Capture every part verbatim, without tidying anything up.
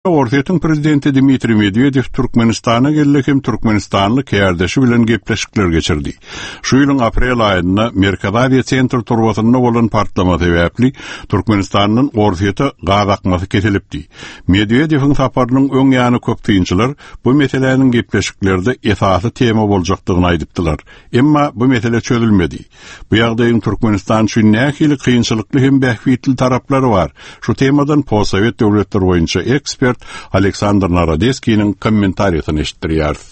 Ortiýetiň prezidenti Dmitri Medvedev Türkmenistana gelip hem Türkmenistanly kärdeşi bilen gepleşikler geçirdi. Şu ýylyň aprel aýynda Merkadaviýa sentr turbatynda bolan partlama sebäpli Türkmenistanyň ortiýety gazakmasy kesilipdi. Medvedewiň saparynyň öň ýany köp tyýynçylar bu meseleniň gepleşiklerde esasy tema boljakdygyny aýdypdylar. Emma bu mesele çözülmedi. Bu ýagdaýyň Türkmenistan üçin nähili kynçylykly hem bähwitli taraplary bar. Şu temadan Possovet döwletleri boýunça ekspert Александр Народецкий'nin комментариясын eşittirýär.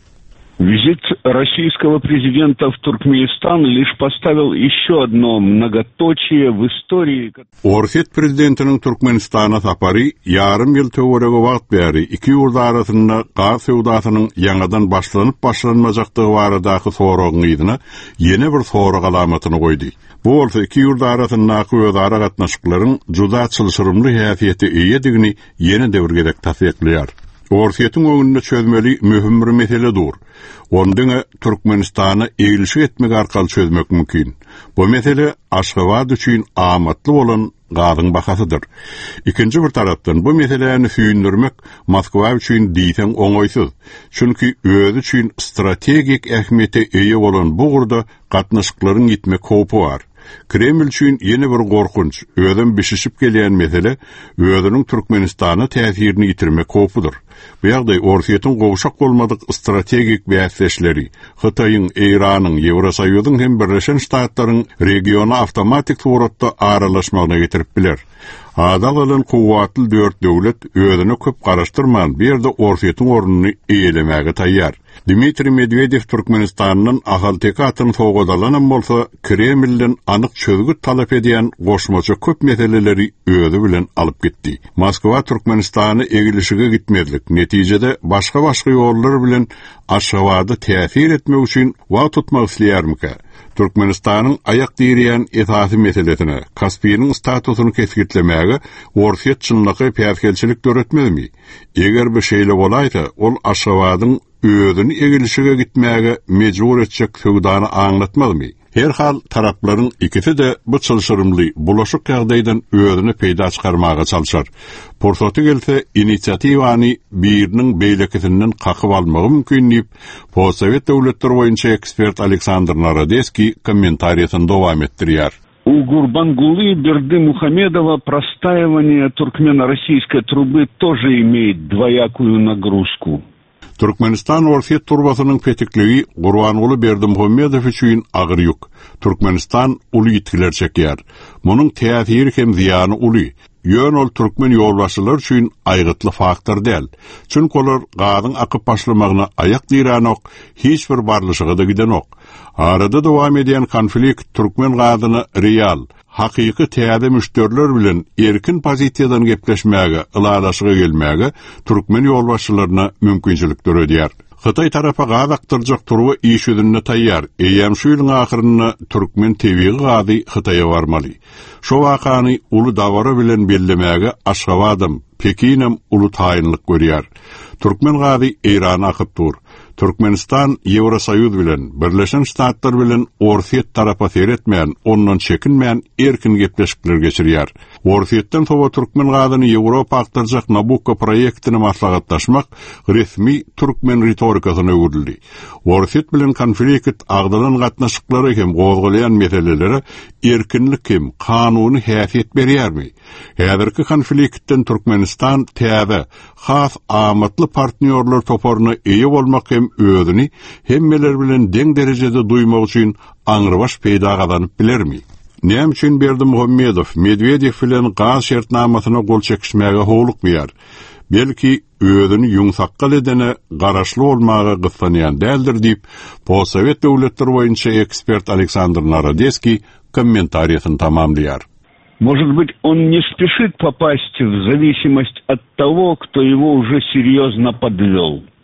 Визит российского президента в Туркменистан лишь поставил еще одно многоточие в истории. Ortiýet prezidentiniň Türkmenistana sapary yarım ýyl töwerege wagt bäri iki ýurt arasynda gaz sewdasynyň ýangadan başlanyp başlanmajakdygy baradaky soragyna ýene bir sorag alamatyny goýdy. Bu bolsa iki ýurt arasyndaky özara gatnaşyklaryň juda çylşyrymly häsiýeti eýedigini ýene döwürgedek tasdikleýär. Ortiýetiň öňünde çözmeli mühim bir mesele dur. Ondan Türkmenistana eýilişik etmek arkaly çözmek mümkin. Bu mesele Aşgabat üçin amatly bolan gazyň bahasydyr. Ikinji bir tarapdan bu meseleni süýündirmek Moskwa üçin diýsen oňoýsuz. Çünki özü üçin strategik ähmiýete eýe bolan bu gurda gatnaşyklaryň gitmek howpy bar. Kreml üçin ýene bir gorkunç, özüm bişişip gelýän mesele özüniň Türkmenistana täsirini ýitirmek howpydyr. Bu ýagdaý ortiýetiň gowşak bolmadyk strategik bäsleşleri, Hytaýyň, Eýranyň, Ýewrosoýuzyň hem Birleşen Ştatlaryň regiona awtomatik suratda aralaşmagyna getirip biler. Ada bolan kuwwatly dört döwlet özüne köp garaşdyrman bir de ortiýetiň ornuny eýelemäge taýýar. Dmitri Medvedev Türkmenistanyň ahaltekatyny soňgadalanan bolsa, Kremlden anyk çözgüt talap edýän goşmaça köp meseleleri özü bilen alyp gitdi. Moskwa Türkmenistany egilişige gitmezlik, netijede başga-başga ýollar bilen Aşgabady täsir etmek üçin wagt tutmak isleýärmika? Türkmenistanyň ayak diýýän esasy meselesine, Kaspiýanyň statusyny keskitlemäge ortiýet çynlygy päsgelçilik döretmezmi? Eger bu şeýle bolaýsa, ol Aşgabadyň özüni egilişige gitmäge mejbur etjek söwdany aňlatmazmy? Her hal taraplaryň ikisi de bu çylşyrymly, bulaşyk ýagdaýdan özüni peýda çykarmaga çalşar. Porsoty gelse inisiatywany biriniň beýlekisinden kakyp almagy mümkin diýip Possovet döwletleri boýunça ekspert Александр Народецкий комментариясын dowam etdirýär. У Гурбангулы Бердымухамедова простаивание туркмено-российской трубы тоже имеет двоякую нагрузку. Türkmenistan ortiýet turbasynyň petikligi Gurbanguly Berdimuhammedow üçin agyr ýük. Türkmenistan uly ýitgiler çekýär. Munyň täsiri hem ziýany uly. Ýön ol türkmen ýolbaşçylar üçin aýgytly faktor däl. Çünki olar gazyň akyp başlamagyna ayak diýranok, hiç bir barlyşyga da gidenok. Arada dowam edýän konflikt türkmen gazyny real, hakyky täze müşteriler bilen erkin pozisiýadan gepleşmäge, ylalaşyga gelmäge türkmen ýolbaşçylaryna mümkinçilik berýär. Hytaý tarafa gaz aktyrjak turby iş ýüzünde taýýar. Eýem şu ýylyň ahyrynda türkmen tebigy gazy Hytaýa barmaly. Şo wakany uly dawara bilen bellemäge Aşgabadym, Pekinim uly taýynlyk görýär. Türkmen gazy Eýrana akyp dur. Türkmenistan Ýewrosoýuz bilen, Birleşen Ştatlar bilen ortiýet tarafa seretmän, ondan çekinmän erkin gepleşikler geçirýär. Ortiýetden sowa türkmen gazyny Ýewropa aktyrjak Nabucco proýektini maslahatlaşmak resmi türkmen ritorikasyna öwürildi. Ortiýet bilen konflikt agdalan gatnaşyklary hem gozgalayan meselelere erkinlik hem kanuny häsiýet berýärmi? Häzirki konfliktden Türkmenistan täze, has amatly partnerler toparyna eýe bolmak hem özüni hemmeler bilen deň derejede duýmak üçin aňyrbaş peýda gazanyp bilermi? Näme üçin Berdimuhammedow Medvedew bilen gaz şertnamasyna gol çekişmäge howlukmaýar? Belki özüni ýumsakgal edene garaşly bolmagy gyssanýan däldir diýip Possovet döwletleri boýunça ekspert Александр Народецкий комментариясын tamamlaýar. Может быть, он не спешит попасть в зависимость от того, кто его уже серьезно подвел.